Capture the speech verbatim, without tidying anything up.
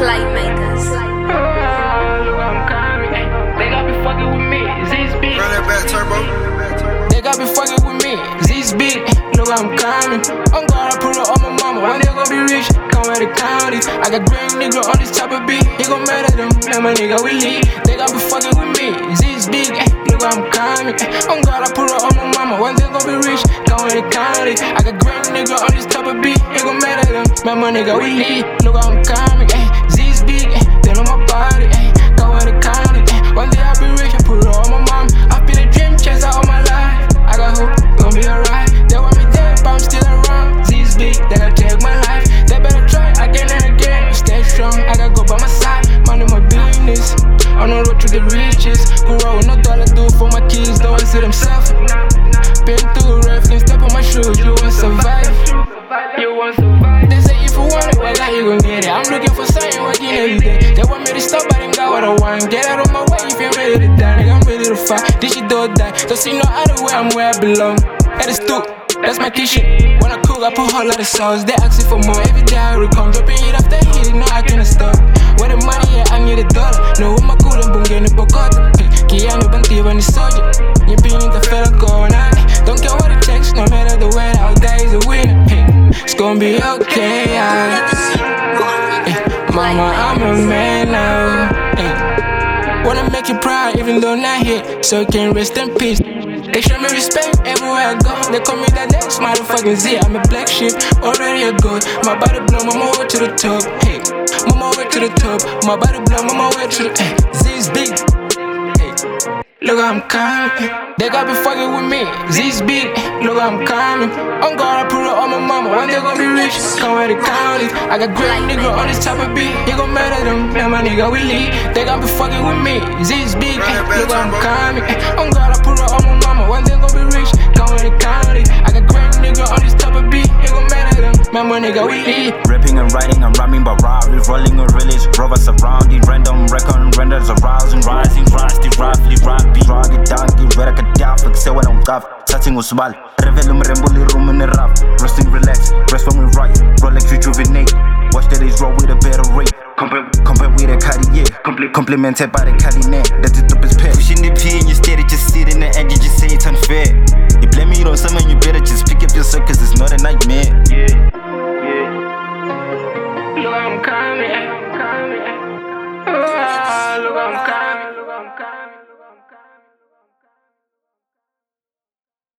Playmakers. They got me fucking with me, Z's big. Run that back, turbo. They got me fucking with me, Z's big. Look, I'm coming. I'm gonna put it on my mama. One day gonna be rich, come out the county. I got green nigga on this type of beat. He gon' mad at them, and my nigga we lead. They got me fucking with me, Z's big. Look, I'm coming. I'm gonna put it on my mama. One day gonna be rich, come out the county. I got green nigga on this type of beat. He gon' mad at them, man, my nigga we lead. Look, I'm coming. Z's big. They on my body. Go out the county. One day I'll be rich and put it on my mom. I feel a dream chase all my life. I got hope, gon' be alright. They want me dead, but I'm still around. Z's big, they gon' take my life. They better try again and again. Stay strong, I got go by my side. Money my business, on the road to the riches. Who roll no dollar do for my kids, don't want to see them suffer. Been through rough, can step on my shoes, you won't survive. You won't survive. They say if you want it, well, you gon' get it. I'm looking for something working every day. They want me to stop, but I ain't got what I want. Get out of my way if you're ready to die. Nigga, I'm ready to fight. This shit do or die. Don't see no other way, I'm where I belong. At the stoop, that's my kitchen. When I cook, I put a whole lot of sauce. They asking for more. Every day I recall. Dropping it after hit, no, I can't stop. Where the money at, I need a dollar. No, with my cool and boom, getting the bocota. Kiano banti when the soldier. You being the fella going out. Don't care what it takes, no matter the way, our guy is a winner. It's gonna be okay, yeah. Mama, I'm a man now. Hey. Wanna make you proud, even though not here, so you can rest in peace. They show me respect everywhere I go. They call me that next motherfucking Z. I'm a black sheep, already a goat. My body blow, I'm on my way to the top. Hey, I'm on my way to the top. My body blow, I'm on my way to the. Hey, Z's big. Hey, look, I'm coming. They got me fucking with me. Z's big. Look, I'm coming. I'm gonna put it on my mama. One day gonna be rich, come out the county. I got great nigga on this type of beat. He gon' mad at them, and my nigga we lead. They got me fucking with me. Z's big. Look, I'm coming. I'm gonna put it on my mama. One day gonna be rich, come out the county. I got great nigga on this type of beat. He gon' mad at them, man, my nigga we lead. Rapping and writing, I'm rhyming by robbery. Rolling a village, rovers surrounding. Random record renders arousing. Rising, rusty, roughly, rocky. Rugged, donkey, red, I could die. Flex, say what I'm tough. Touching with Subal. Revel, Remboli, room in the rap. Resting, relax, rest when we right. Rolex, rejuvenate. Watch the days roll with a better rate. Compare, compare with a Cartier. Compl- complimented by the Cali net. That's the dopest pet. Pushing the P and you steady, just sit in the edge, you just say it's unfair.